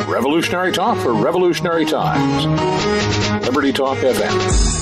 Revolutionary talk for revolutionary times. Liberty Talk FM.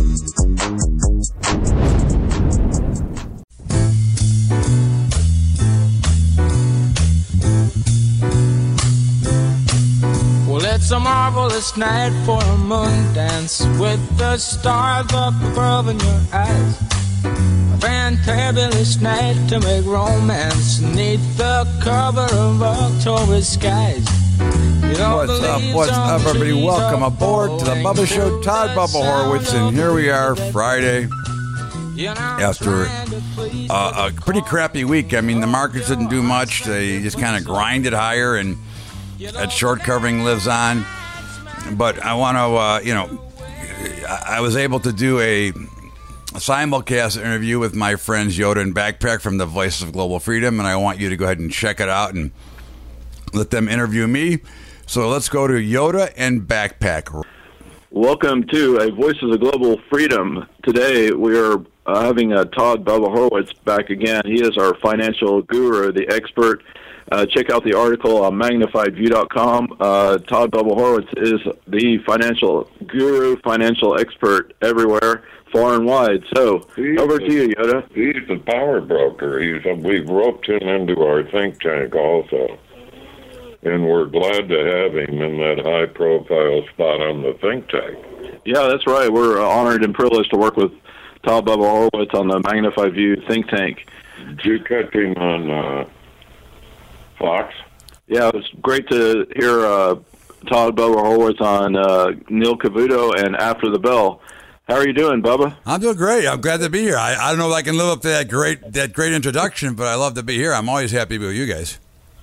It's a marvelous night for a moon dance with the stars up above in your eyes. A fantabulous night to make romance neath the cover of October skies. What's up, everybody? Welcome aboard to the Bubba Show. Todd Bubba Horowitz, and here we are Friday after a pretty crappy week. I mean, the markets didn't do much. They just kind of grinded higher, and that short covering lives on. But I want to, I was able to do a simulcast interview with my friends Yoda and Backpack from the Voices of Global Freedom, and I want you to go ahead and check it out and let them interview me. So let's go to Yoda and Backpack. Welcome to a Voices of Global Freedom. Today we are having Todd Bubba Horowitz back again. He is our financial guru, the expert. Check out the article on magnifiedview.com. Todd Bubba Horowitz is the financial guru, financial expert everywhere, far and wide. So, over to you, Yoda. He's the power broker. We've roped him into our think tank also. And we're glad to have him in that high-profile spot on the think tank. Yeah, that's right. We're honored and privileged to work with Todd Bubba Horowitz on the Magnified View think tank. Did you catch him on Fox? Yeah, it was great to hear Todd Bubba Horowitz on Neil Cavuto and After the Bell. How are you doing, Bubba? I'm doing great. I'm glad to be here. I don't know if I can live up to that great introduction, but I love to be here. I'm always happy to be with you guys.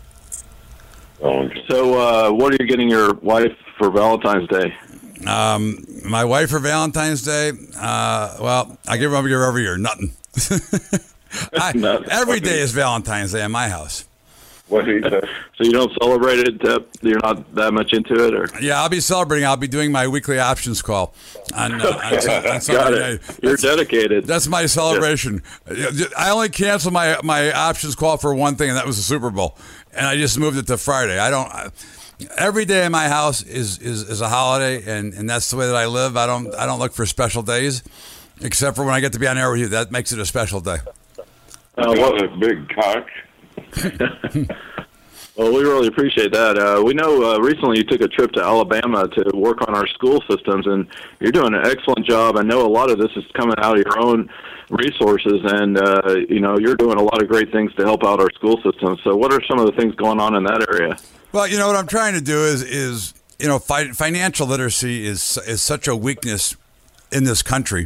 So, what are you getting your wife for Valentine's Day? My wife for Valentine's Day? Well, I give her every year. Nothing. Every day is Valentine's Day in my house. What do you say? So you don't celebrate it? You're not that much into it, or? Yeah, I'll be celebrating. I'll be doing my weekly options call on Got Sunday it. You're dedicated. That's my celebration. I only canceled my options call for one thing, and that was the Super Bowl. And I just moved it to Friday. Every day in my house is a holiday, and that's the way that I live. I don't look for special days, except for when I get to be on air with you. That makes it a special day. What a big cock. Well, we really appreciate that. We know recently you took a trip to Alabama to work on our school systems, and you're doing an excellent job. I know a lot of this is coming out of your own resources, and you're doing a lot of great things to help out our school systems. So what are some of the things going on in that area? Well, what I'm trying to do is financial literacy is such a weakness in this country,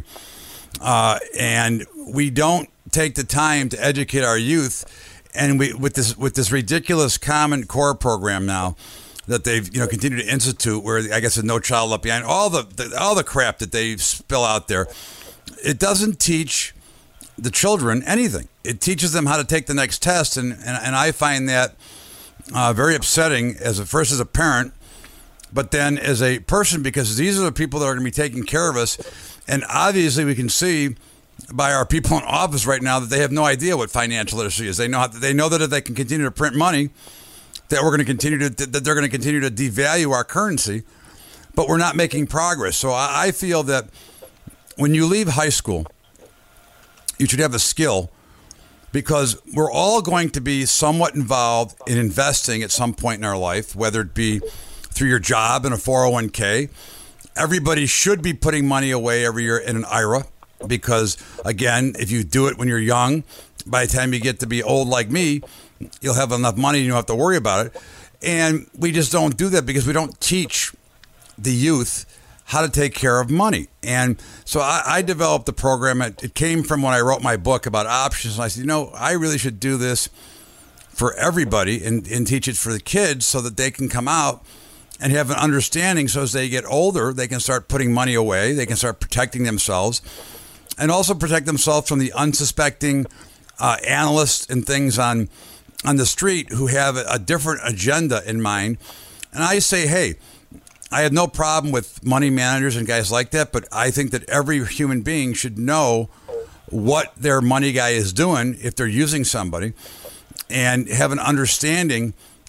and we don't take the time to educate our youth. And with this ridiculous Common Core program now that they've continued to institute, where I guess there's No Child Left Behind, all the crap that they spill out there, it doesn't teach the children anything. It teaches them how to take the next test, and I find that very upsetting as a parent, but then as a person, because these are the people that are going to be taking care of us, and obviously we can see by our people in office right now that they have no idea what financial literacy is. They know that if they can continue to print money, that they're going to continue to devalue our currency, but we're not making progress. So I feel that when you leave high school, you should have a skill, because we're all going to be somewhat involved in investing at some point in our life, whether it be through your job in a 401k. Everybody should be putting money away every year in an IRA. Because, again, if you do it when you're young, by the time you get to be old like me, you'll have enough money and you don't have to worry about it. And we just don't do that because we don't teach the youth how to take care of money. And so I developed the program. It came from when I wrote my book about options. And I said, I really should do this for everybody and teach it for the kids so that they can come out and have an understanding, so as they get older, they can start putting money away. They can start protecting themselves. And also protect themselves from the unsuspecting analysts and things on the street who have a different agenda in mind. And I say, hey, I have no problem with money managers and guys like that, but I think that every human being should know what their money guy is doing if they're using somebody, and have an understanding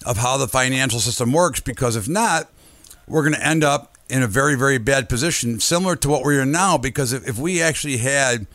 of how the financial system works, because if not, we're going to end up in a very, very bad position, similar to what we're in now. Because if we actually had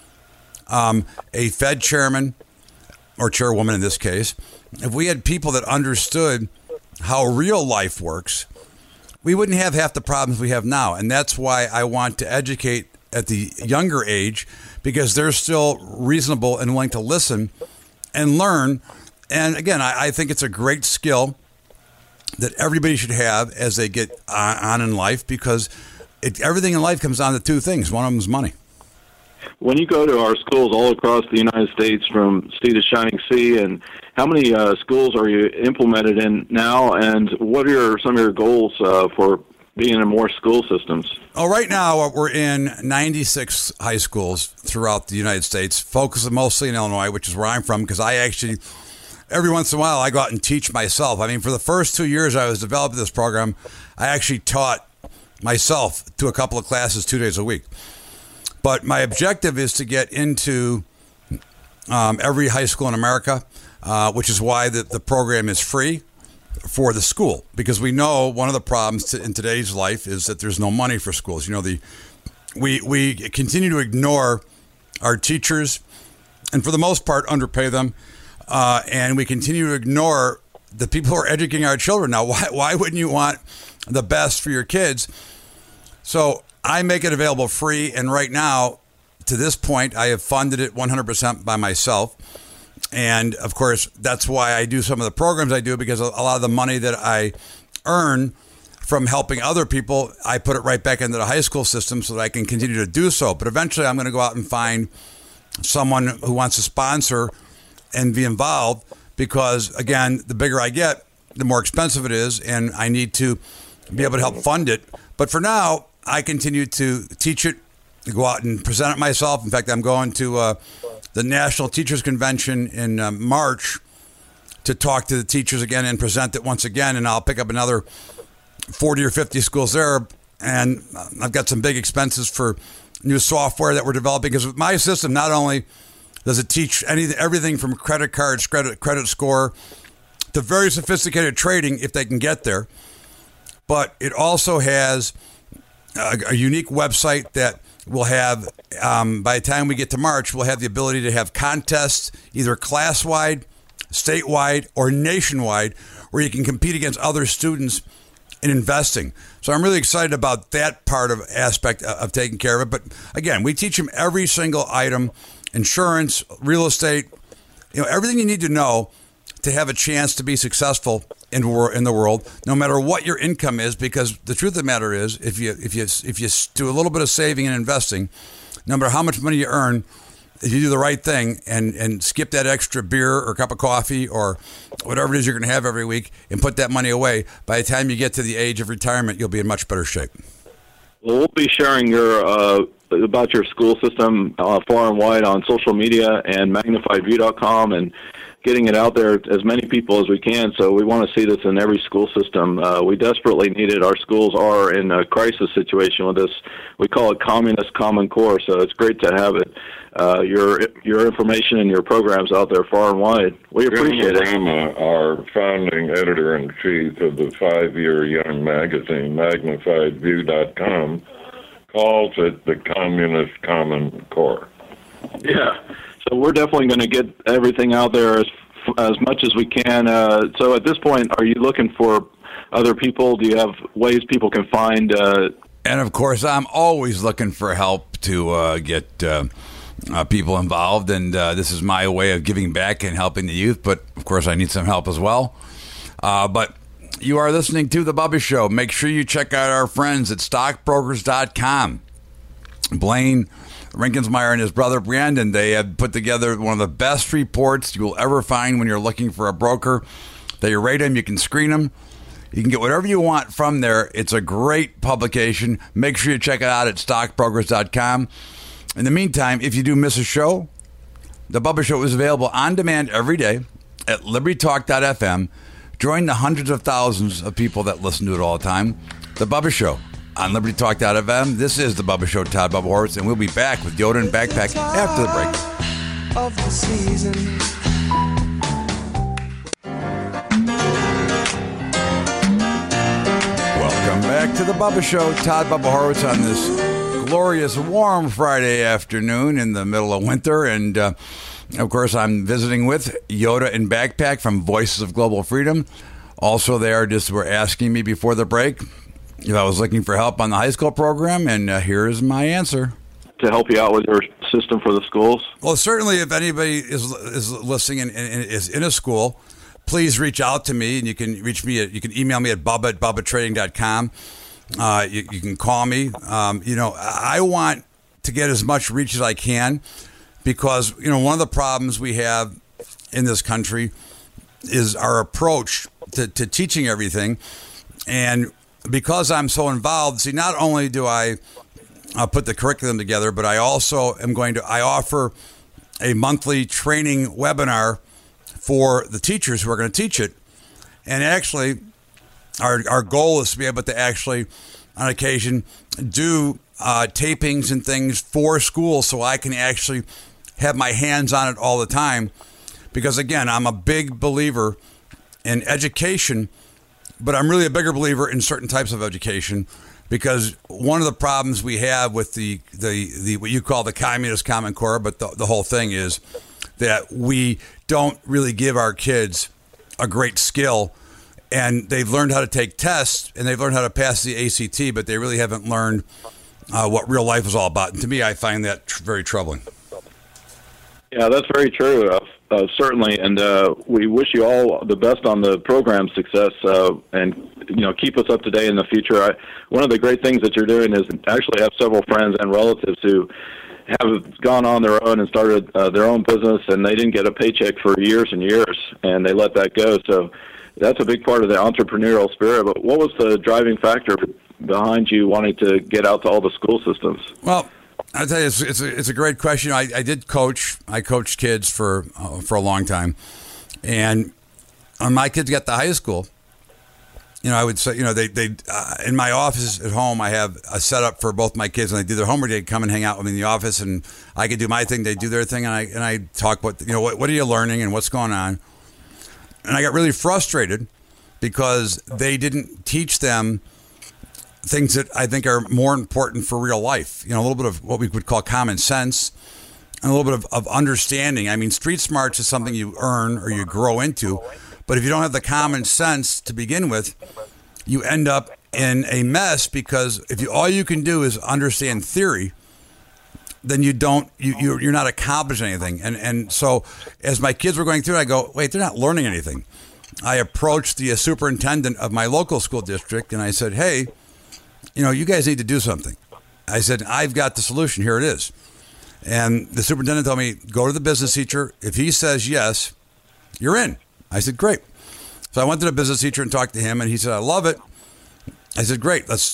a Fed chairman or chairwoman in this case, if we had people that understood how real life works, we wouldn't have half the problems we have now. And that's why I want to educate at the younger age, because they're still reasonable and willing to listen and learn. And again, I think it's a great skill that everybody should have as they get on in life, because everything in life comes down to two things. One of them is money. When you go to our schools all across the United States, from sea to shining sea, and how many schools are you implemented in now, and what are some of your goals for being in more school systems? Oh, right now we're in 96 high schools throughout the United States, focusing mostly in Illinois, which is where I'm from, because I actually, every once in a while, I go out and teach myself. I mean, for the first 2 years I was developing this program, I actually taught myself to a couple of classes 2 days a week. But my objective is to get into every high school in America, which is why the program is free for the school, because we know one of the problems in today's life is that there's no money for schools. You know, we continue to ignore our teachers, and for the most part underpay them, and we continue to ignore the people who are educating our children. Now, why wouldn't you want the best for your kids? So I make it available free, and right now, to this point, I have funded it 100% by myself. And, of course, that's why I do some of the programs I do, because a lot of the money that I earn from helping other people, I put it right back into the high school system so that I can continue to do so. But eventually I'm going to go out and find someone who wants to sponsor and be involved, because, again, the bigger I get, the more expensive it is, and I need to be able to help fund it. But for now, I continue to teach it, go out and present it myself. In fact, I'm going to the National Teachers Convention in March to talk to the teachers again and present it once again, and I'll pick up another 40 or 50 schools there. And I've got some big expenses for new software that we're developing, because with my system, not only does it teach everything from credit cards, credit score, to very sophisticated trading if they can get there, but it also has a unique website that will have, by the time we get to March, we'll have the ability to have contests, either class-wide, statewide, or nationwide, where you can compete against other students in investing. So I'm really excited about that aspect of taking care of it. But again, we teach them every single item: insurance, real estate, everything you need to know to have a chance to be successful in the world, no matter what your income is. Because the truth of the matter is, if you do a little bit of saving and investing, no matter how much money you earn, if you do the right thing and skip that extra beer or cup of coffee or whatever it is you're going to have every week and put that money away, by the time you get to the age of retirement, you'll be in much better shape. Well, we'll be sharing about your school system far and wide on social media and magnifiedview.com, and getting it out there to as many people as we can. So we want to see this in every school system. We desperately need it. Our schools are in a crisis situation with this. We call it Communist Common Core, so it's great to have it. Your information and your programs out there far and wide. We appreciate it. Jim Rama, our founding editor-in-chief of the 5-year young magazine, magnifiedview.com, calls it the Communist Common Core. Yeah. So we're definitely going to get everything out there as much as we can. So at this point, are you looking for other people? Do you have ways people can find? And of course, I'm always looking for help to get people involved. And this is my way of giving back and helping the youth. But of course, I need some help as well. But you are listening to The Bubba Show. Make sure you check out our friends at stockbrokers.com. Blaine Rinkensmeyer and his brother Brandon, they have put together one of the best reports you will ever find when you're looking for a broker. They rate them, you can screen them, you can get whatever you want from there. It's a great publication. Make sure you check it out at stockbrokers.com. In the meantime, if you do miss a show, The Bubba Show is available on demand every day at libertytalk.fm. Join the hundreds of thousands of people that listen to it all the time. The Bubba Show on libertytalk.fm. This is The Bubba Show, Todd Bubba Horwitz, and we'll be back with Yoda and Backpack after the break. Of the season. back to the Bubba Show. Todd Bubba Horowitz on this glorious, warm Friday afternoon in the middle of winter. And, of course, I'm visiting with Yoda and Backpack from Voices of Global Freedom. Also, they were asking me before the break if I was looking for help on the high school program, and here's my answer. To help you out with your system for the schools? Well, certainly if anybody is listening and is in a school, please reach out to me, and you can reach me you can email me at bubba@bubbatrading.com. You can call me. I want to get as much reach as I can because, one of the problems we have in this country is our approach to teaching everything. And because I'm so involved, not only do I put the curriculum together, but I also am I offer a monthly training webinar for the teachers who are going to teach it. And actually, our goal is to be able to actually, on occasion, do tapings and things for schools so I can actually have my hands on it all the time. Because, again, I'm a big believer in education, but I'm really a bigger believer in certain types of education. Because one of the problems we have with the what you call the Communist Common Core, but the whole thing is that we don't really give our kids a great skill, and they've learned how to take tests and they've learned how to pass the ACT, but they really haven't learned what real life is all about. And to me, I find that very troubling. Yeah, that's very true, certainly. And we wish you all the best on the program success, and keep us up to date in the future. One of the great things that you're doing is actually have several friends and relatives who have gone on their own and started their own business, and they didn't get a paycheck for years and years, and they let that go. So that's a big part of the entrepreneurial spirit. But what was the driving factor behind you wanting to get out to all the school systems? Well, I'll tell you, it's a great question. I did coach. I coached kids for a long time, and when my kids got to high school, I would say, they in my office at home, I have a setup for both my kids. When they do their homework, they'd come and hang out with me in the office, and I could do my thing, they do their thing, and I talk what are you learning and what's going on. And I got really frustrated because they didn't teach them things that I think are more important for real life. A little bit of what we would call common sense and a little bit of understanding. I mean, street smarts is something you earn or you grow into. But if you don't have the common sense to begin with, you end up in a mess because all you can do is understand theory, then you're not accomplishing anything. And so as my kids were going through it, I go, wait, they're not learning anything. I approached the superintendent of my local school district and I said, hey, you guys need to do something. I said, I've got the solution. Here it is. And the superintendent told me, go to the business teacher. If he says yes, you're in. I said, great. So I went to the business teacher and talked to him, and he said, I love it. I said, great. I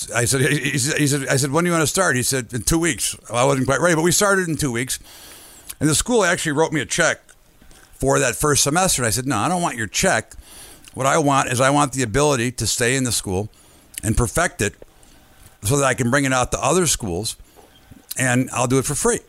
said, when do you want to start? He said, in 2 weeks. Well, I wasn't quite ready, but we started in 2 weeks. And the school actually wrote me a check for that first semester. And I said, no, I don't want your check. What I want is the ability to stay in the school and perfect it so that I can bring it out to other schools, and I'll do it for free.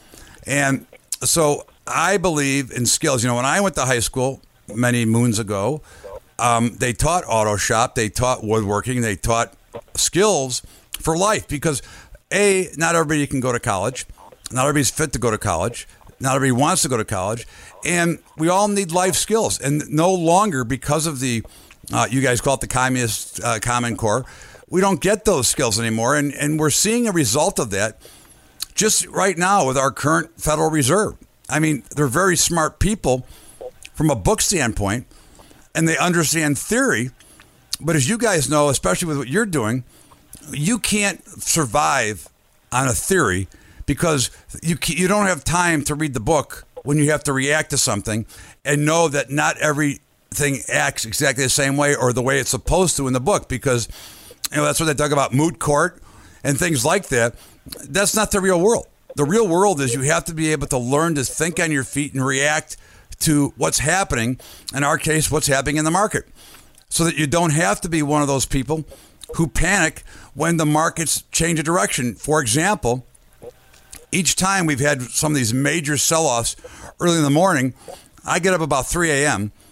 And so I believe in skills. When I went to high school many moons ago, they taught auto shop, they taught woodworking, they taught skills for life because, not everybody can go to college. Not everybody's fit to go to college. Not everybody wants to go to college. And we all need life skills. And no longer, because of the, you guys call it the Communist Common Core, we don't get those skills anymore. And we're seeing a result of that just right now with our current Federal Reserve. I mean, they're very smart people from a book standpoint, and they understand theory. But as you guys know, especially with what you're doing, you can't survive on a theory because you don't have time to read the book when you have to react to something and know that not everything acts exactly the same way or the way it's supposed to in the book, because that's what they talk about, moot court and things like that. That's not the real world. The real world is you have to be able to learn to think on your feet and react to what's happening, in our case, what's happening in the market, so that you don't have to be one of those people who panic when the markets change a direction. For example, each time we've had some of these major sell-offs early in the morning, I get up about 3 a.m.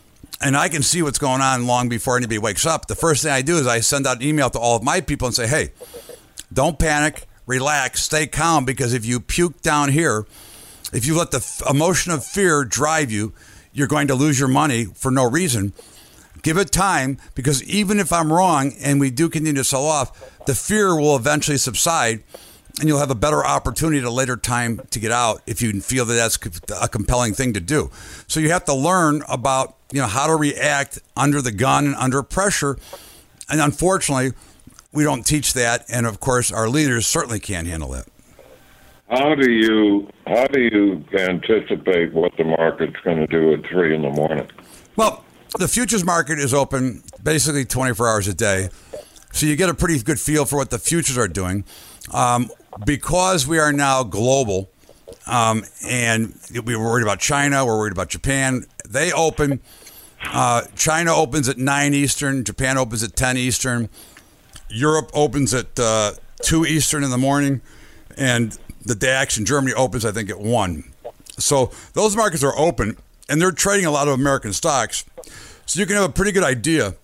and I can see what's going on long before anybody wakes up, the first thing I do is I send out an email to all of my people and say, hey, don't panic, relax, stay calm, because if you puke down here, if you let the emotion of fear drive you, you're going to lose your money for no reason. Give it time, because even if I'm wrong and we do continue to sell off, the fear will eventually subside and you'll have a better opportunity at a later time to get out if you feel that that's a compelling thing to do. So you have to learn about, how to react under the gun and under pressure. And unfortunately, we don't teach that. And of course, our leaders certainly can't handle that. How do you anticipate what the market's going to do at 3 a.m? Well, the futures market is open basically 24 hours a day. So you get a pretty good feel for what the futures are doing. Because we are now global, and we were worried about China, we're worried about Japan. They open. China opens at 9 Eastern. Japan opens at 10 Eastern. Europe opens at 2 Eastern in the morning. And the DAX in Germany opens, I think, at 1. So those markets are open, and they're trading a lot of American stocks. So you can have a pretty good idea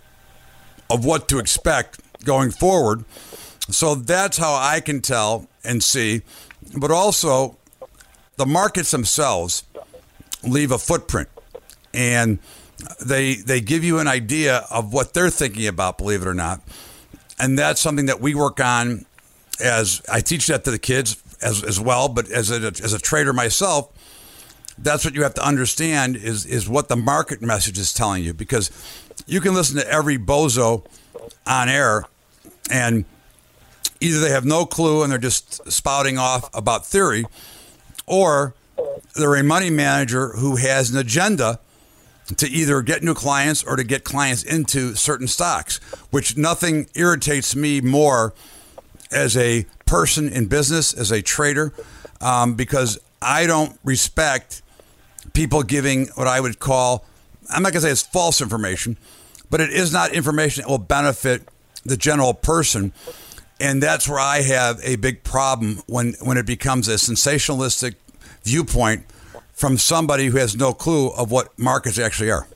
of what to expect going forward. So that's how I can tell and see. But also, the markets themselves leave a footprint. And they give you an idea of what they're thinking about, believe it or not. And that's something that we work on, as I teach that to the kids as well. But as a trader myself, that's what you have to understand is what the market message is telling you. Because you can listen to every bozo on air, and either they have no clue and they're just spouting off about theory, or they're a money manager who has an agenda to either get new clients or to get clients into certain stocks, which nothing irritates me more as a person in business, as a trader, because I don't respect people giving what I would call, I'm not going to say it's false information, but it is not information that will benefit the general person. And that's where I have a big problem when it becomes a sensationalistic viewpoint from somebody who has no clue of what markets actually are.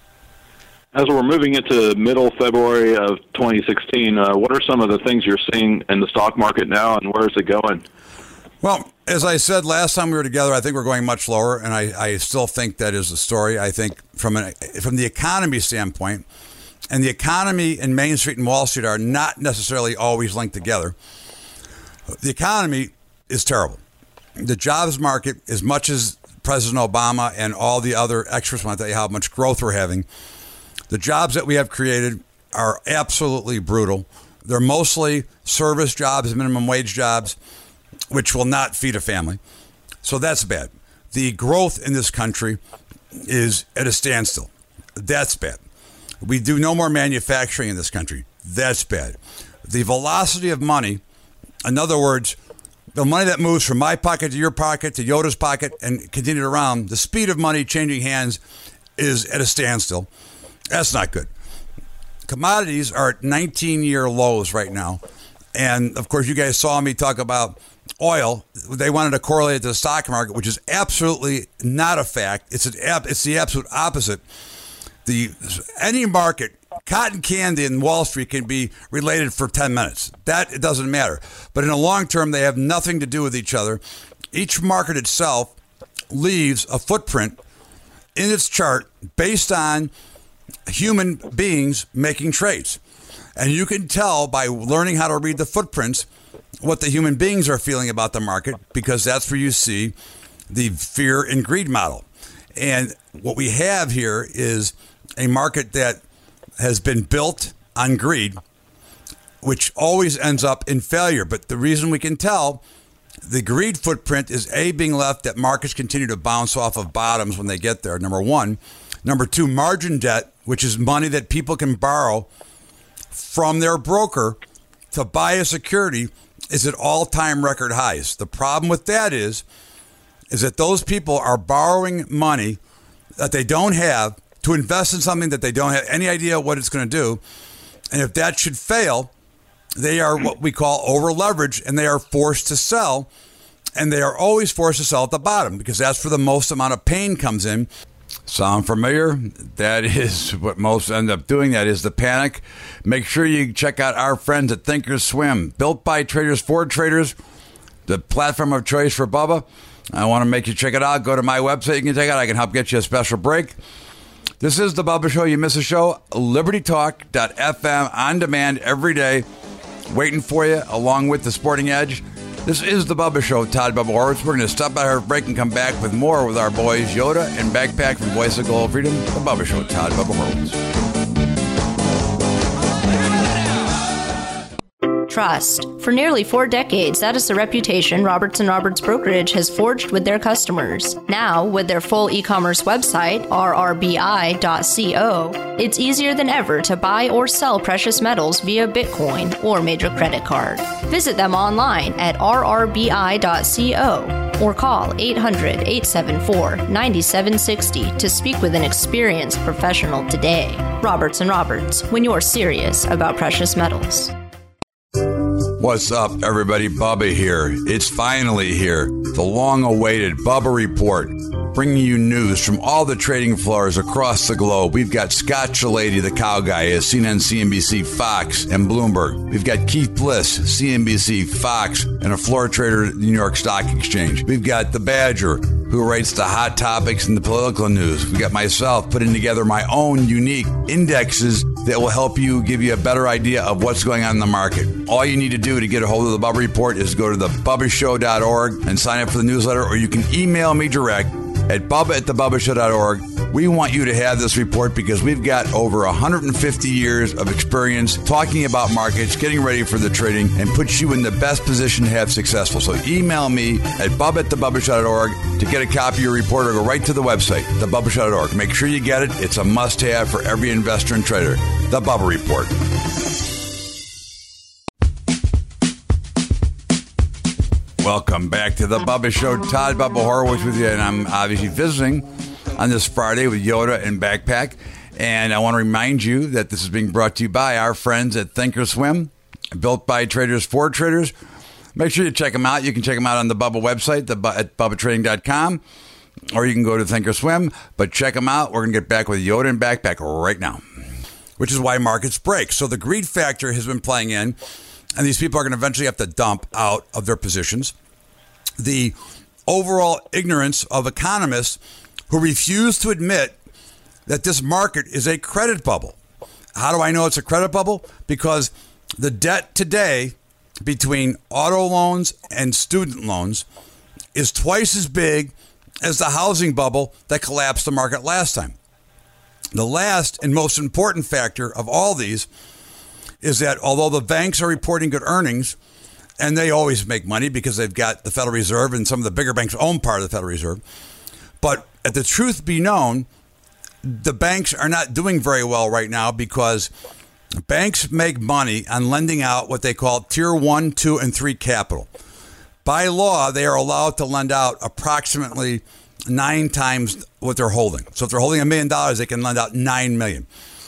As we're moving into middle February of 2016, what are some of the things you're seeing in the stock market now, and where is it going? Well, as I said last time we were together, I think we're going much lower, and I still think that is the story. I think from the economy standpoint, and the economy and Main Street and Wall Street are not necessarily always linked together. The economy is terrible. The jobs market, as much as President Obama and all the other experts want to tell you how much growth we're having, the jobs that we have created are absolutely brutal. They're mostly service jobs, minimum wage jobs, which will not feed a family. So that's bad. The growth in this country is at a standstill. That's bad. We do no more manufacturing in this country. That's bad. The velocity of money, in other words, the money that moves from my pocket to your pocket to Yoda's pocket and continued around, the speed of money changing hands is at a standstill. That's not good. Commodities are at 19-year lows right now. And, of course, you guys saw me talk about oil. They wanted to correlate it to the stock market, which is absolutely not a fact. It's the absolute opposite. Any market, cotton candy and Wall Street can be related for 10 minutes. It doesn't matter. But in the long term, they have nothing to do with each other. Each market itself leaves a footprint in its chart based on human beings making trades. And you can tell by learning how to read the footprints what the human beings are feeling about the market, because that's where you see the fear and greed model. And what we have here is a market that has been built on greed, which always ends up in failure. But the reason we can tell the greed footprint is being left that markets continue to bounce off of bottoms when they get there, number one. Number two, margin debt, which is money that people can borrow from their broker to buy a security, is at all-time record highs. The problem with that is that those people are borrowing money that they don't have to invest in something that they don't have any idea what it's going to do. And if that should fail, they are what we call over-leveraged, and they are forced to sell. And they are always forced to sell at the bottom, because that's where the most amount of pain comes in. Sound familiar? That is what most end up doing. That is the panic. Make sure you check out our friends at Thinkorswim, built by traders for traders, the platform of choice for Bubba. I want to make you check it out. Go to my website. You can check it out. I can help get you a special break. This is the Bubba Show. You miss a show, libertytalk.fm, on demand every day, waiting for you along with the Sporting Edge. This is the Bubba Show, Todd Bubba Horowitz. We're going to stop by our break and come back with more with our boys Yoda and Backpack from Voice of Global Freedom. The Bubba Show, Todd Bubba Horowitz. Trust. For nearly 4 decades, that is the reputation Roberts & Roberts Brokerage has forged with their customers. Now, with their full e-commerce website, rrbi.co, it's easier than ever to buy or sell precious metals via Bitcoin or major credit card. Visit them online at rrbi.co or call 800-874-9760 to speak with an experienced professional today. Roberts & Roberts, when you're serious about precious metals. What's up, everybody? Bubba here. It's finally here. The long-awaited Bubba Report, bringing you news from all the trading floors across the globe. We've got Scott Shellady, the cow guy, at CNN, CNBC, Fox, and Bloomberg. We've got Keith Bliss, CNBC, Fox, and a floor trader at the New York Stock Exchange. We've got the Badger, who writes the hot topics and the political news. We've got myself putting together my own unique indexes that will help you, give you a better idea of what's going on in the market. All you need to do to get a hold of the Bubba Report is go to thebubbashow.org and sign up for the newsletter, or you can email me direct at bubba@thebubbashow.org. We want you to have this report because we've got over 150 years of experience talking about markets, getting ready for the trading, and puts you in the best position to have successful. So email me at bubba@thebubbashow.org to get a copy of your report, or go right to the website, thebubbashow.org. Make sure you get it. It's a must-have for every investor and trader. The Bubba Report. Welcome back to the Bubba Show. Todd Bubba Horowitz with you, and I'm obviously visiting on this Friday with Yoda and Backpack. And I want to remind you that this is being brought to you by our friends at Thinkorswim, built by traders for traders. Make sure you check them out. You can check them out on the Bubba website, at bubbatrading.com, or you can go to Thinkorswim. But check them out. We're going to get back with Yoda and Backpack right now, which is why markets break. So the greed factor has been playing in, and these people are going to eventually have to dump out of their positions. The overall ignorance of economists who refuse to admit that this market is a credit bubble. How do I know it's a credit bubble? Because the debt today between auto loans and student loans is twice as big as the housing bubble that collapsed the market last time. The last and most important factor of all these is that although the banks are reporting good earnings, and they always make money because they've got the Federal Reserve, and some of the bigger banks own part of the Federal Reserve, but at the truth be known, the banks are not doing very well right now because banks make money on lending out what they call Tier 1, 2, and 3 capital. By law, they are allowed to lend out approximately 9 times what they're holding. So if they're holding $1 million, they can lend out $9 million.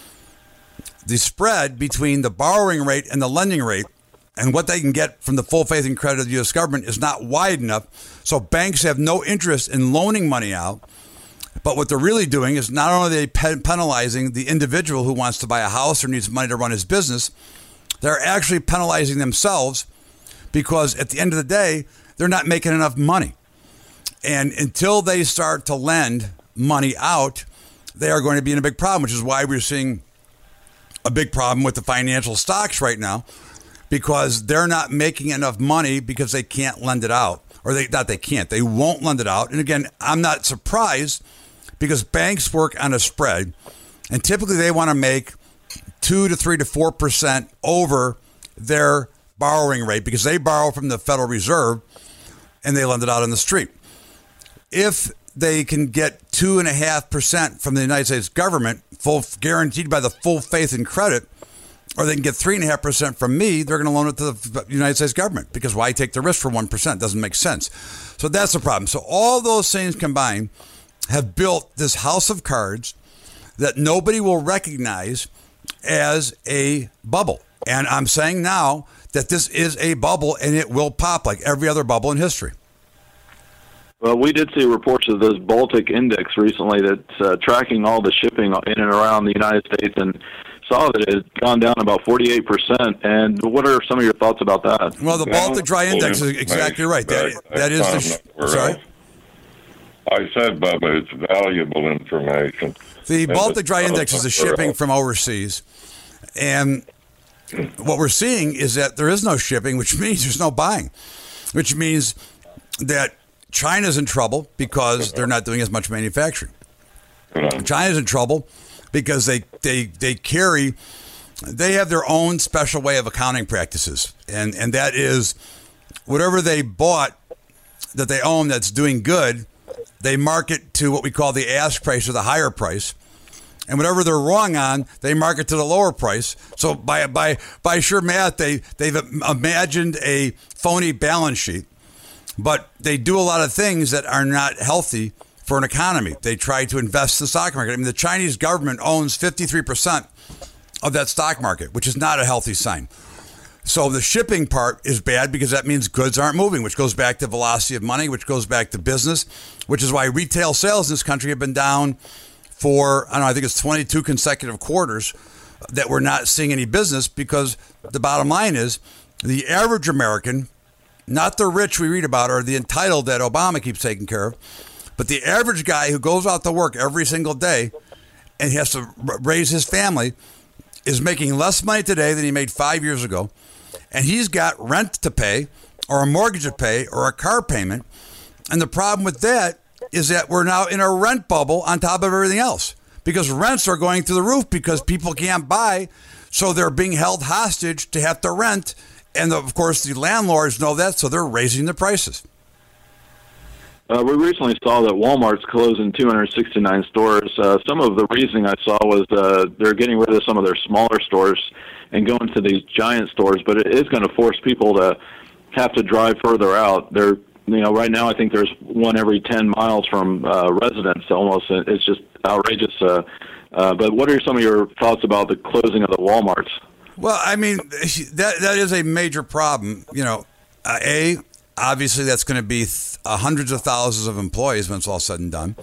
The spread between the borrowing rate and the lending rate and what they can get from the full faith and credit of the U.S. government is not wide enough. So banks have no interest in loaning money out. But what they're really doing is not only are they penalizing the individual who wants to buy a house or needs money to run his business, they're actually penalizing themselves because at the end of the day, they're not making enough money. And until they start to lend money out, they are going to be in a big problem, which is why we're seeing a big problem with the financial stocks right now, because they're not making enough money because they can't lend it out. Or they won't lend it out. And again, I'm not surprised because banks work on a spread, and typically they want to make 2 to 3 to 4% over their borrowing rate because they borrow from the Federal Reserve and they lend it out on the street. If they can get 2.5% from the United States government, full guaranteed by the full faith and credit, or they can get 3.5% from me, they're going to loan it to the United States government because why take the risk for 1%? Doesn't make sense. So that's the problem. So all those things combined have built this house of cards that nobody will recognize as a bubble. And I'm saying now that this is a bubble and it will pop like every other bubble in history. Well, we did see reports of this Baltic Index recently that's tracking all the shipping in and around the United States, and saw that it had gone down about 48%. And what are some of your thoughts about that? Well, the Baltic Dry Index is exactly right. That is the sorry. I said, Bubba, it's valuable information. The Baltic Dry Index is the shipping from overseas, and what we're seeing is that there is no shipping, which means there's no buying, which means that China's in trouble because they're not doing as much manufacturing. China's in trouble because they have their own special way of accounting practices, and that is whatever they bought that they own that's doing good, they market to what we call the ask price or the higher price. And whatever they're wrong on, they market to the lower price. So by sure math, they've imagined a phony balance sheet, but they do a lot of things that are not healthy for an economy. They try to invest in the stock market. I mean, the Chinese government owns 53% of that stock market, which is not a healthy sign. So the shipping part is bad because that means goods aren't moving, which goes back to velocity of money, which goes back to business, which is why retail sales in this country have been down for, I think it's 22 consecutive quarters that we're not seeing any business, because the bottom line is the average American, not the rich we read about or the entitled that Obama keeps taking care of, but the average guy who goes out to work every single day and has to raise his family is making less money today than he made 5 years ago. And he's got rent to pay or a mortgage to pay or a car payment. And the problem with that is that we're now in a rent bubble on top of everything else, because rents are going through the roof because people can't buy. So they're being held hostage to have to rent. And of course, the landlords know that, so they're raising the prices. We recently saw that Walmart's closing 269 stores. Some of the reasoning I saw was they're getting rid of some of their smaller stores and going to these giant stores, but it is going to force people to have to drive further out. Right now I think there's one every 10 miles from residents almost. It's just outrageous. But what are some of your thoughts about the closing of the Walmarts? Well, I mean, that is a major problem. Obviously that's going to be hundreds of thousands of employees when it's all said and done.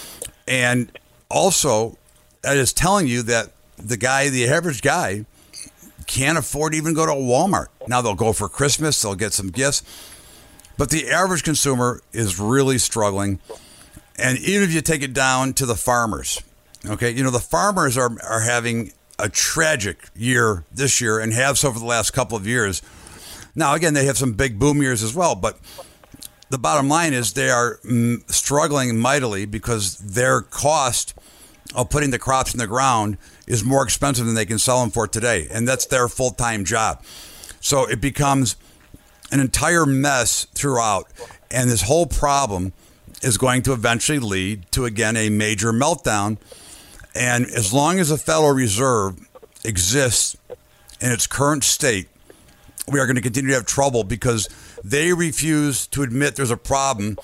And also, that is telling you that the average guy can't afford to even go to Walmart. Now they'll go for Christmas, they'll get some gifts, but the average consumer is really struggling. And even if you take it down to the farmers, okay, the farmers are having a tragic year this year and have so for the last couple of years. Now, again, they have some big boom years as well, but the bottom line is they are struggling mightily because their cost of putting the crops in the ground is more expensive than they can sell them for today, and that's their full-time job. So it becomes an entire mess throughout, and this whole problem is going to eventually lead to, again, a major meltdown. And as long as the Federal Reserve exists in its current state, we are going to continue to have trouble because they refuse to admit there's a problem.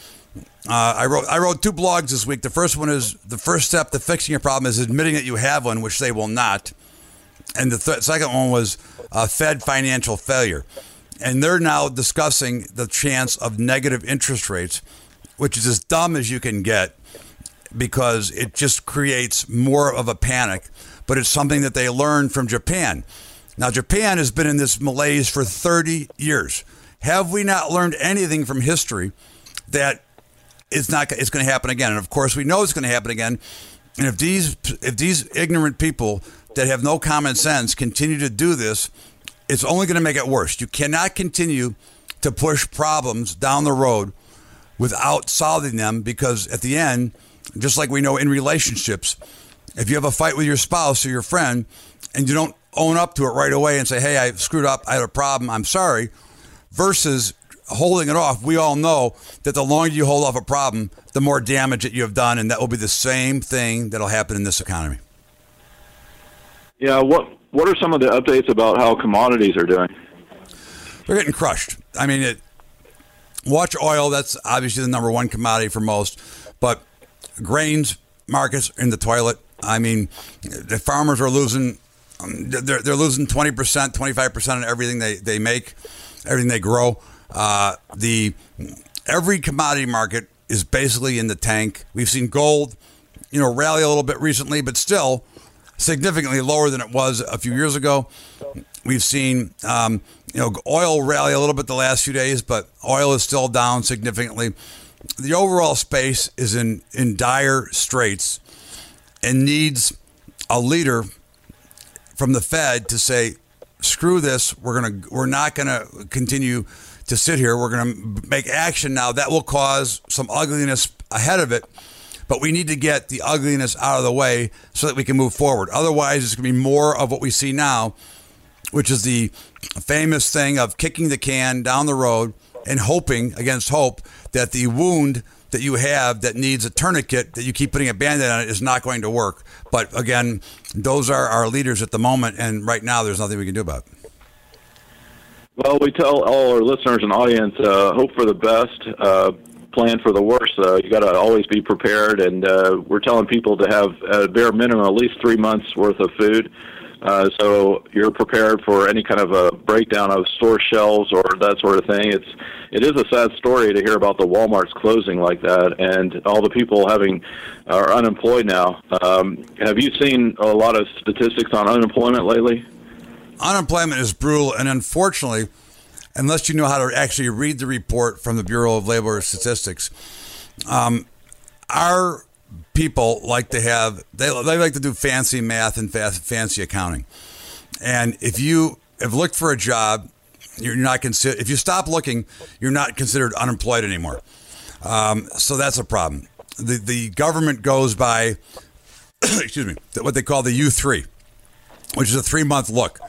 I wrote two blogs this week. The first one is the first step to fixing a problem is admitting that you have one, which they will not. And the second one was Fed financial failure. And they're now discussing the chance of negative interest rates, which is as dumb as you can get because it just creates more of a panic. But it's something that they learned from Japan. Now, Japan has been in this malaise for 30 years. Have we not learned anything from history that it's going to happen again? And of course, we know it's going to happen again. And if these ignorant people that have no common sense continue to do this, it's only going to make it worse. You cannot continue to push problems down the road without solving them, because at the end, just like we know in relationships, if you have a fight with your spouse or your friend and you don't own up to it right away and say, hey, I screwed up, I had a problem, I'm sorry, versus holding it off, we all know that the longer you hold off a problem, the more damage that you have done, and that will be the same thing that'll happen in this economy. Yeah, what are some of the updates about how commodities are doing? They're getting crushed. I mean, watch oil, that's obviously the number one commodity for most, but grains markets are in the toilet. I mean, the farmers are losing, they're losing 20%, 25% on everything they make, everything they grow. Every commodity market is basically in the tank. We've seen gold, rally a little bit recently, but still significantly lower than it was a few years ago. We've seen, oil rally a little bit the last few days, but oil is still down significantly. The overall space is in dire straits and needs a leader from the Fed to say, screw this. We're not gonna continue to sit here. We're gonna make action now. That will cause some ugliness ahead of it, but we need to get the ugliness out of the way so that we can move forward. Otherwise, it's gonna be more of what we see now, which is the famous thing of kicking the can down the road and hoping against hope that the wound that you have that needs a tourniquet that you keep putting a Band-Aid on it is not going to work. But again, those are our leaders at the moment, and right now there's nothing we can do about it. Well, we tell all our listeners and audience, hope for the best, plan for the worst. You got to always be prepared, and we're telling people to have at a bare minimum at least 3 months worth of food. So you're prepared for any kind of a breakdown of store shelves or that sort of thing. It is a sad story to hear about the Walmarts closing like that, and all the people are unemployed now. Have you seen a lot of statistics on unemployment lately? Unemployment is brutal, and unfortunately, unless you know how to actually read the report from the Bureau of Labor Statistics, our people like to they like to do fancy math and fancy accounting. And if you have looked for a job, you're not considered. If you stop looking, you're not considered unemployed anymore. So that's a problem. The government goes by, excuse me, what they call the U3, which is a 3-month look.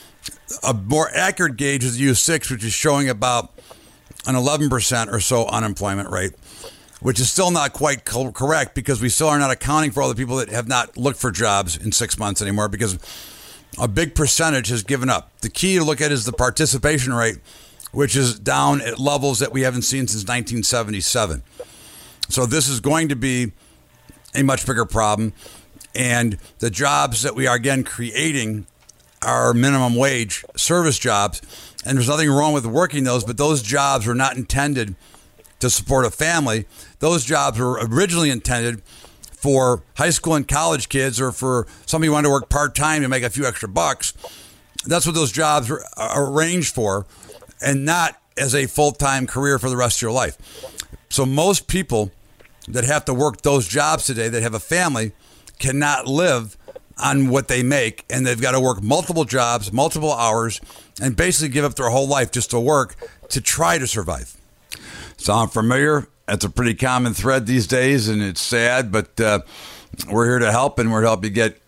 A more accurate gauge is the U6, which is showing about an 11% or so unemployment rate, which is still not quite correct because we still are not accounting for all the people that have not looked for jobs in 6 months anymore because a big percentage has given up. The key to look at is the participation rate, which is down at levels that we haven't seen since 1977. So this is going to be a much bigger problem. And the jobs that we are, again, creating are minimum wage service jobs. And there's nothing wrong with working those, but those jobs were not intended to support a family. Those jobs were originally intended for high school and college kids or for somebody who wanted to work part-time to make a few extra bucks. That's what those jobs are arranged for, and not as a full-time career for the rest of your life. So most people that have to work those jobs today that have a family cannot live on what they make, and they've got to work multiple jobs, multiple hours, and basically give up their whole life just to work to try to survive. Sound familiar? That's a pretty common thread these days, and it's sad, but we're here to help, and we're to help you get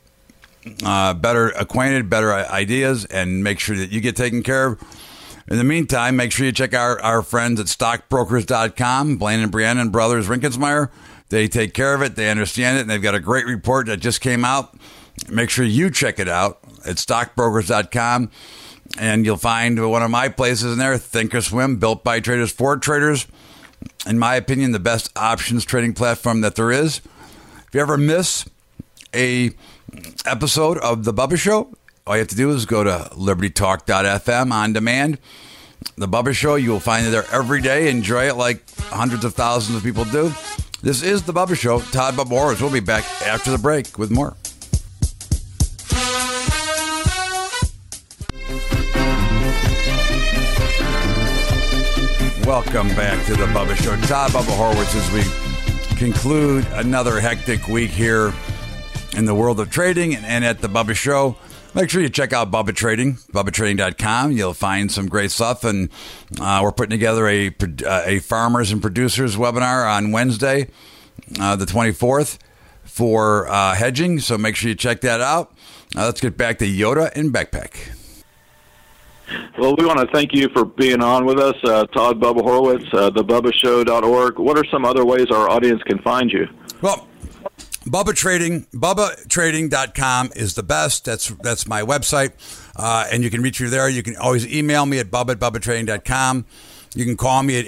better acquainted, better ideas, and make sure that you get taken care of. In the meantime, make sure you check our friends at stockbrokers.com, Blaine and Brianna Brothers Rinkensmeyer. They take care of it. They understand it, and they've got a great report that just came out. Make sure you check it out at stockbrokers.com, and you'll find one of my places in there, Thinkorswim, built by traders for traders. In my opinion, the best options trading platform that there is. If you ever miss a episode of The Bubba Show, all you have to do is go to libertytalk.fm on demand. The Bubba Show, you will find it there every day. Enjoy it like hundreds of thousands of people do. This is The Bubba Show. Todd Bubba Horowitz. We'll be back after the break with more. Welcome back to The Bubba Show. Todd Bubba Horowitz as we conclude another hectic week here in the world of trading and at The Bubba Show. Make sure you check out Bubba Trading, BubbaTrading.com. You'll find some great stuff, and we're putting together a farmers and producers webinar on Wednesday, the 24th, for hedging. So make sure you check that out. Let's get back to Yoda and Backpack. Well, we want to thank you for being on with us, Todd Bubba Horowitz, thebubbashow.org. What are some other ways our audience can find you? Well, BubbaTrading.com is the best. That's my website, and you can reach me there. You can always email me at bubba@bubbatrading.com. You can call me at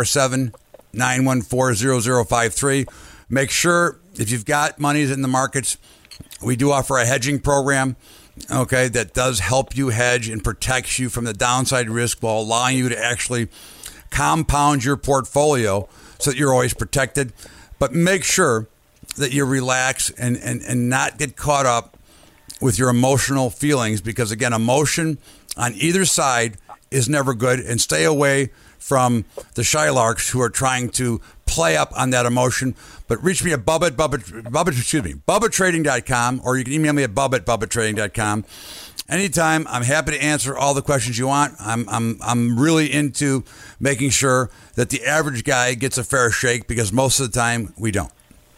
847-914-0053. Make sure, if you've got monies in the markets, we do offer a hedging program, okay, that does help you hedge and protects you from the downside risk while allowing you to actually compound your portfolio so that you're always protected. But make sure that you relax and not get caught up with your emotional feelings, because again, emotion on either side is never good, and stay away from the Shylarks who are trying to play up on that emotion. But reach me at BubbaTrading.com, or you can email me at BubbaTrading.com. Anytime. I'm happy to answer all the questions you want. I'm really into making sure that the average guy gets a fair shake, because most of the time we don't.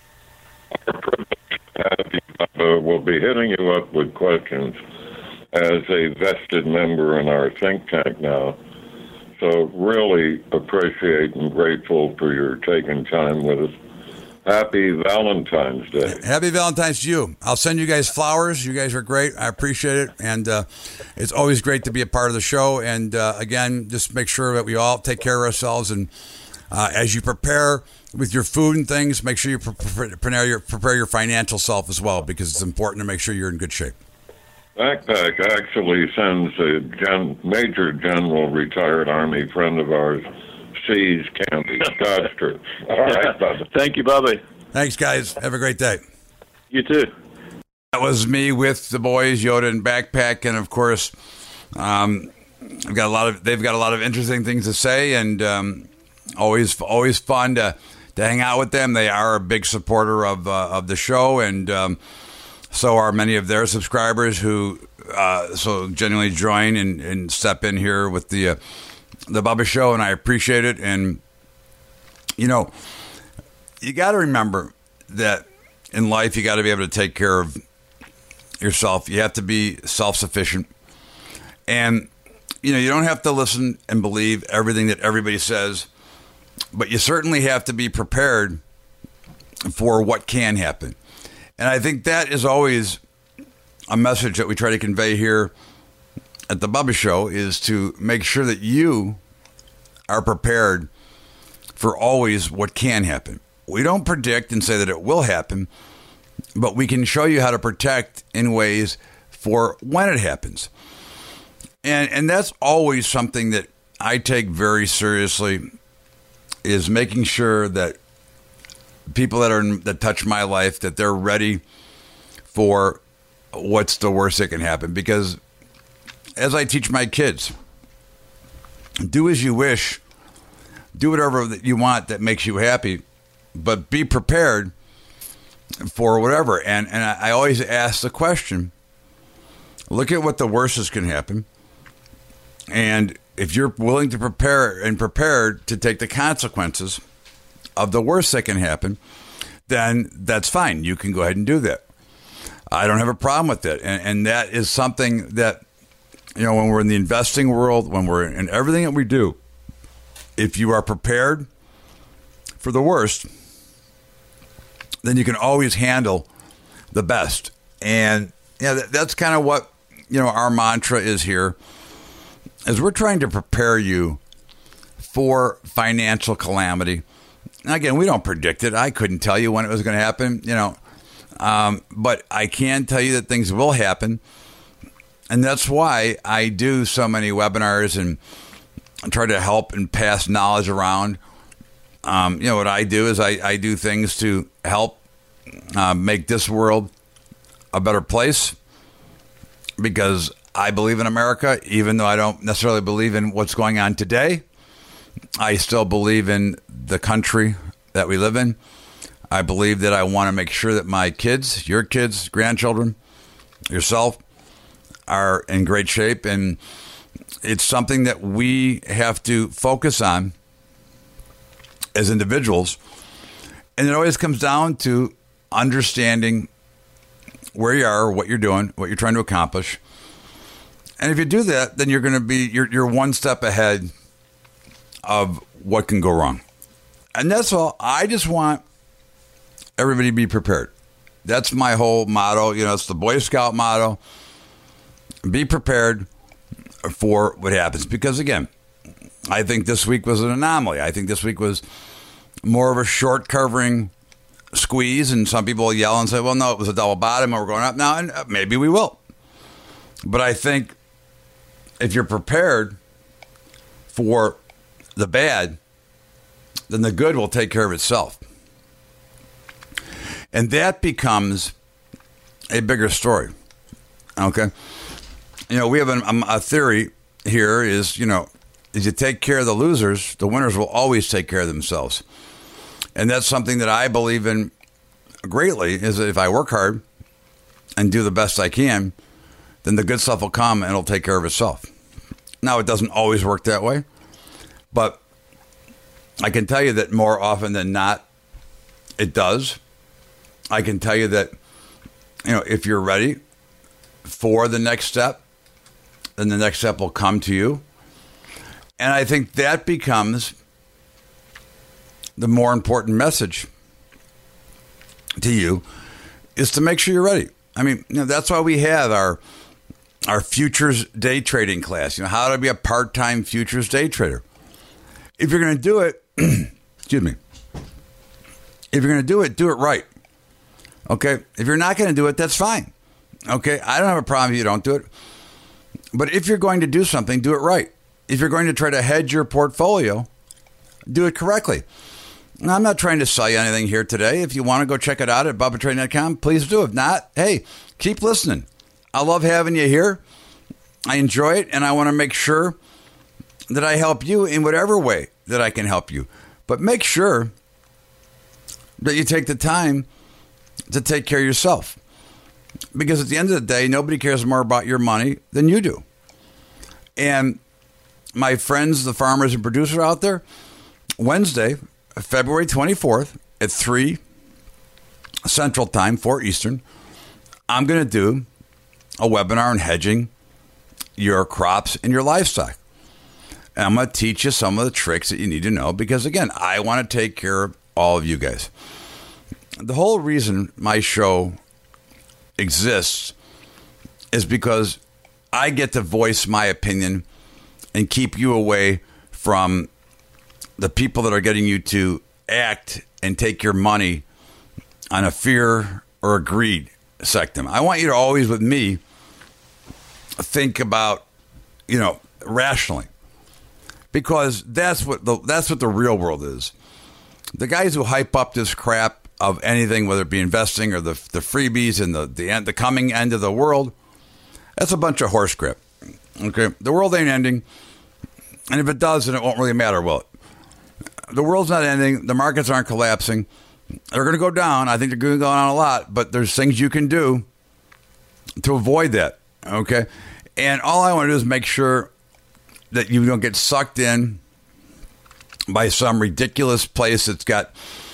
We'll be hitting you up with questions as a vested member in our think tank now. So really appreciate and grateful for your taking time with us. Happy Valentine's Day. Happy Valentine's to you. I'll send you guys flowers. You guys are great. I appreciate it. And it's always great to be a part of the show. And again, just make sure that we all take care of ourselves. And as you prepare with your food and things, make sure you prepare your financial self as well, because it's important to make sure you're in good shape. Backpack actually sends a Major General, retired Army friend of ours, Seas County, Scottsburg. All right, Bubba. Thank you, Bubba. Thanks, guys. Have a great day. You too. That was me with the boys, Yoda and Backpack, and of course, they've got a lot of interesting things to say, and always fun to hang out with them. They are a big supporter of the show, and so are many of their subscribers who so genuinely join and step in here with the Bubba Show, and I appreciate it. And you know, you got to remember that in life you got to be able to take care of yourself. You have to be self-sufficient, and you know, you don't have to listen and believe everything that everybody says, but you certainly have to be prepared for what can happen. And I think that is always a message that we try to convey here at the Bubba Show, is to make sure that you are prepared for always what can happen. We don't predict and say that it will happen, but we can show you how to protect in ways for when it happens. And that's always something that I take very seriously, is making sure that people that touch my life, that they're ready for what's the worst that can happen. Because as I teach my kids, do as you wish, do whatever that you want that makes you happy, but be prepared for whatever. And I always ask the question, look at what the worst is can happen, and if you're willing to prepare and prepared to take the consequences of the worst that can happen, then that's fine. You can go ahead and do that. I don't have a problem with it. And that is something that, you know, when we're in the investing world, when we're in everything that we do, if you are prepared for the worst, then you can always handle the best. And yeah, that's kind of what, you know, our mantra is here, is we're trying to prepare you for financial calamity. Again, we don't predict it. I couldn't tell you when it was going to happen, you know, but I can tell you that things will happen. And that's why I do so many webinars and try to help and pass knowledge around. You know, what I do is I do things to help make this world a better place, because I believe in America, even though I don't necessarily believe in what's going on today. I still believe in the country that we live in. I believe that I want to make sure that my kids, your kids, grandchildren, yourself, are in great shape. And it's something that we have to focus on as individuals. And it always comes down to understanding where you are, what you're doing, what you're trying to accomplish. And if you do that, then you're going to be, you're one step ahead of what can go wrong. And that's all. I just want everybody to be prepared. That's my whole motto. You know, it's the Boy Scout motto. Be prepared for what happens. Because again, I think this week was an anomaly. I think this week was more of a short covering squeeze, and some people will yell and say, well, no, it was a double bottom and we're going up now, and maybe we will. But I think if you're prepared for the bad, then the good will take care of itself. And that becomes a bigger story. Okay? We have a theory here is, as you take care of the losers, the winners will always take care of themselves. And that's something that I believe in greatly, is that if I work hard and do the best I can, then the good stuff will come and it'll take care of itself. Now, it doesn't always work that way, but I can tell you that more often than not, it does. I can tell you that, if you're ready for the next step, then the next step will come to you. And I think that becomes the more important message to you, is to make sure you're ready. I mean, that's why we have our futures day trading class, how to be a part-time futures day trader. If you're going to do it, excuse me, if you're going to do it right. Okay? If you're not going to do it, that's fine. Okay? I don't have a problem if you don't do it. But if you're going to do something, do it right. If you're going to try to hedge your portfolio, do it correctly. Now, I'm not trying to sell you anything here today. If you want to go check it out at BubbaTrading.com, please do. If not, hey, keep listening. I love having you here. I enjoy it, and I want to make sure that I help you in whatever way that I can help you. But make sure that you take the time to take care of yourself. Because at the end of the day, nobody cares more about your money than you do. And my friends, the farmers and producers out there, Wednesday, February 24th at 3 Central Time, 4 Eastern, I'm going to do a webinar on hedging your crops and your livestock. And I'm going to teach you some of the tricks that you need to know because, again, I want to take care of all of you guys. The whole reason my show exists is because I get to voice my opinion and keep you away from the people that are getting you to act and take your money on a fear or a greed sectum. I want you to always, with me, think about, rationally, because that's what the real world is. The guys who hype up this crap of anything, whether it be investing or the freebies and the coming end of the world, that's a bunch of horse crap. Okay, the world ain't ending, and if it does, then it won't really matter, will it? The world's not ending. The markets aren't collapsing. They're going to go down. I think they're going to go down a lot, but there's things you can do to avoid that, okay? And all I want to do is make sure that you don't get sucked in by some ridiculous place that's got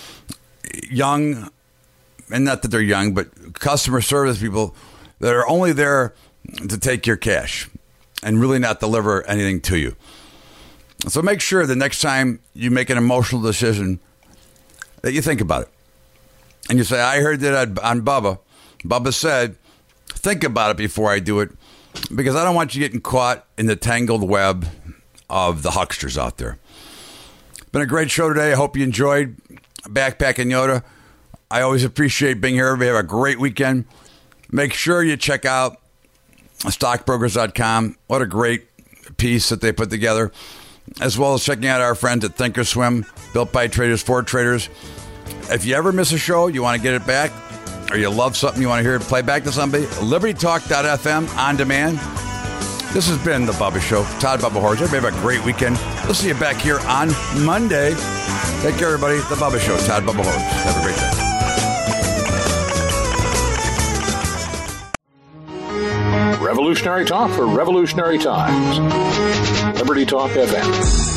young, and not that they're young, but customer service people that are only there to take your cash and really not deliver anything to you. So make sure the next time you make an emotional decision that you think about it. And you say, I heard that on Bubba. Bubba said, think about it before I do it, because I don't want you getting caught in the tangled web of the hucksters out there. Been a great show today. I hope you enjoyed Backpacking Yoda. I always appreciate being here. Everybody have a great weekend. Make sure you check out stockbrokers.com. What a great piece that they put together, as well as checking out our friends at Thinkorswim, built by traders for traders. If you ever miss a show, you want to get it back, or you love something you want to hear it play back to somebody, LibertyTalk.fm on demand. This has been The Bubba Show. Todd Bubba Horse. Everybody have a great weekend. We'll see you back here on Monday. Take care, everybody. The Bubba Show. Todd Bubba Horse. Have a great day. Revolutionary talk for revolutionary times. Liberty Talk FM.